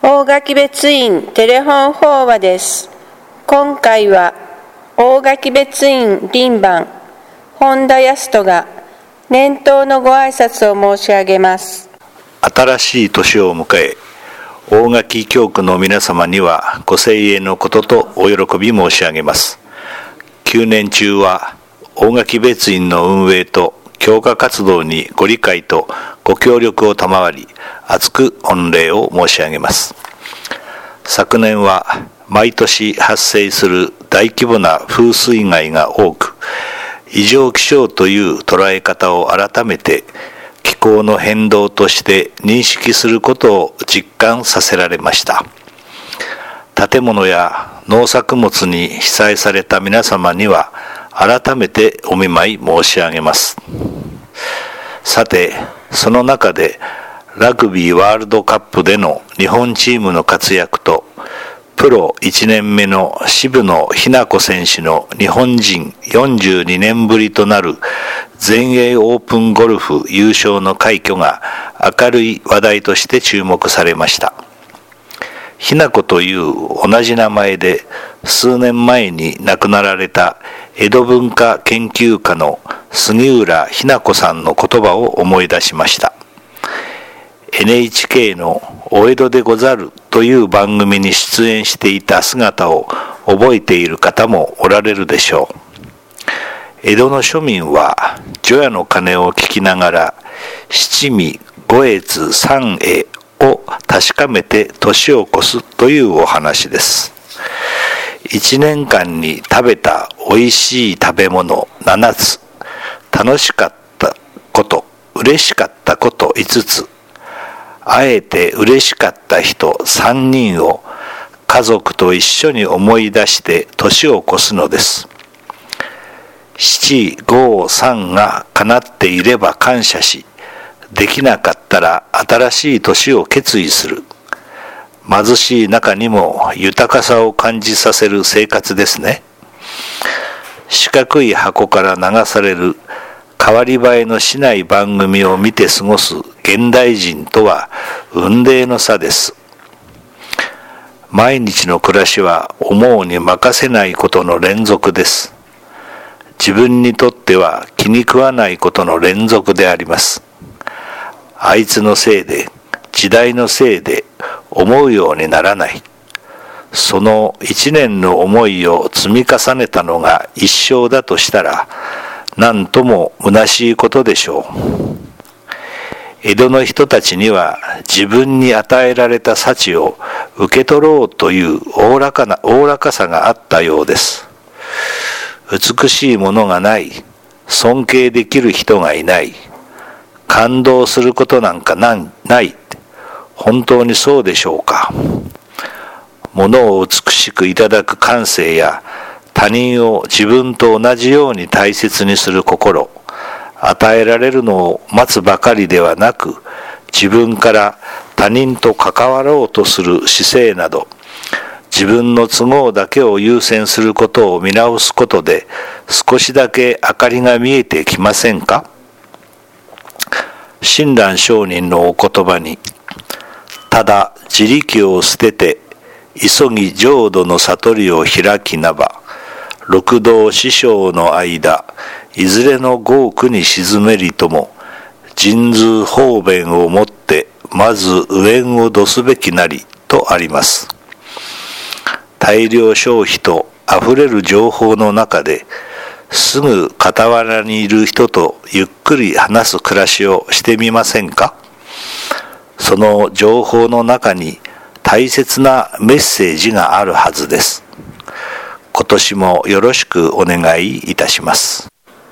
大垣別院テレフォン法話です。今回は大垣別院輪番本田康人が年頭のご挨拶を申し上げます。 新しい年を迎え、大垣教区の皆様にはご声援のこととお喜び申し上げます。9年中は大垣別院の運営と教化活動にご理解とご協力を賜り、厚く御礼を申し上げます。昨年は毎年発生する大規模な風水害が多く、異常気象という捉え方を改めて気候の変動として認識することを実感させられました。建物や農作物に被災された皆様には改めてお見舞い申し上げます。さて、その中でラグビーワールドカップでの日本チームの活躍と、プロ1年目の渋野日向子選手の日本人42年ぶりとなる全英オープンゴルフ優勝の快挙が明るい話題として注目されました。日向子という同じ名前で数年前に亡くなられた江戸文化研究家の杉浦日向子さんの言葉を思い出しました。NHK のお江戸でござるという番組に出演していた姿を覚えている方もおられるでしょう。江戸の庶民は除夜の鐘を聞きながら七味五越三会を確かめて年を越すというお話です。1年間に食べたおいしい食べ物7つ、楽しかったこと、嬉しかったこと5つ、会えて嬉しかった人3人を家族と一緒に思い出して年を越すのです。7、5、3が叶っていれば感謝し、できなかったら新しい年を決意する。貧しい中にも豊かさを感じさせる生活ですね。四角い箱から流される変わり映えのしない番組を見て過ごす現代人とは雲泥の差です。毎日の暮らしは思うに任せないことの連続です。自分にとっては気に食わないことの連続であります。あいつのせいで、時代のせいで思うようにならない。その一年の思いを積み重ねたのが一生だとしたら、なんとも虚しいことでしょう。江戸の人たちには自分に与えられた幸を受け取ろうというおおらかさがあったようです。美しいものがない、尊敬できる人がいない、感動することなんかない、本当にそうでしょうか。物を美しくいただく感性や他人を自分と同じように大切にする心、与えられるのを待つばかりではなく、自分から他人と関わろうとする姿勢など、自分の都合だけを優先することを見直すことで、少しだけ明かりが見えてきませんか。親鸞上人のお言葉に、ただ自力を捨てて、急ぎ浄土の悟りを開きなば、六道四生の間、いずれの業苦に沈めりとも、人数方便をもって、まず上をどすべきなり、とあります。大量消費と溢れる情報の中で、すぐ傍らにいる人とゆっくり話す暮らしをしてみませんか。その情報の中に大切なメッセージがあるはずです。今年もよろしくお願いいたします。